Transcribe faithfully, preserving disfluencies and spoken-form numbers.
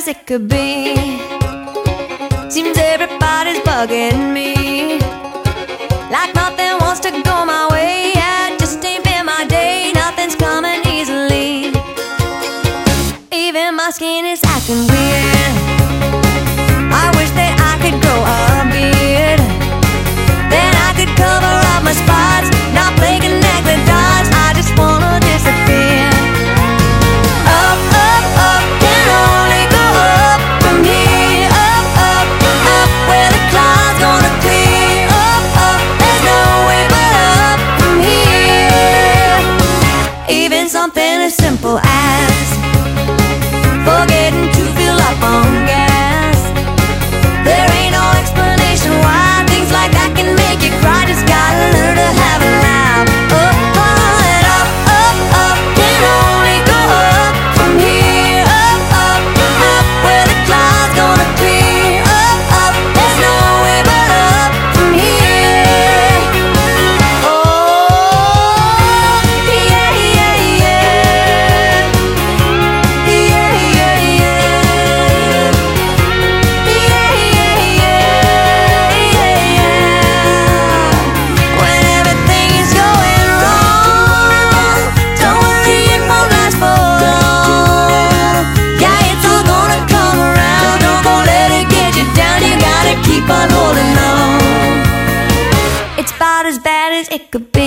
as it could be. Seems everybody's bugging me, like nothing wants to go my way. Yeah, it just ain't been my day, nothing's coming easily. Even my skin is acting weird. I wish that I could grow a beard, then I could cover up my spots, not play connect the dots. I just wanna disappear. Up, up, up, can only go up from here. Up, up, up, where the clouds gonna clear. Up, up, there's no way but up from here. Even something as simple as forgetting to fill up on gas, there ain't no explanation why things like that can make you cry. Just gotta learn to have a laugh. Oh, oh, and up, up, up, can only go up from here. Up, up, up, where the clouds gonna clear. Up, up, there's no way but up from here. Oh, yeah, yeah, yeah. Yeah, yeah, yeah. Yeah, yeah, yeah, yeah. When everything is going wrong, don't worry, it won't last for long. Yeah, it's all gonna come around. Don't go let it get you down. You gotta keep on holding on. It's about as bad as it could be.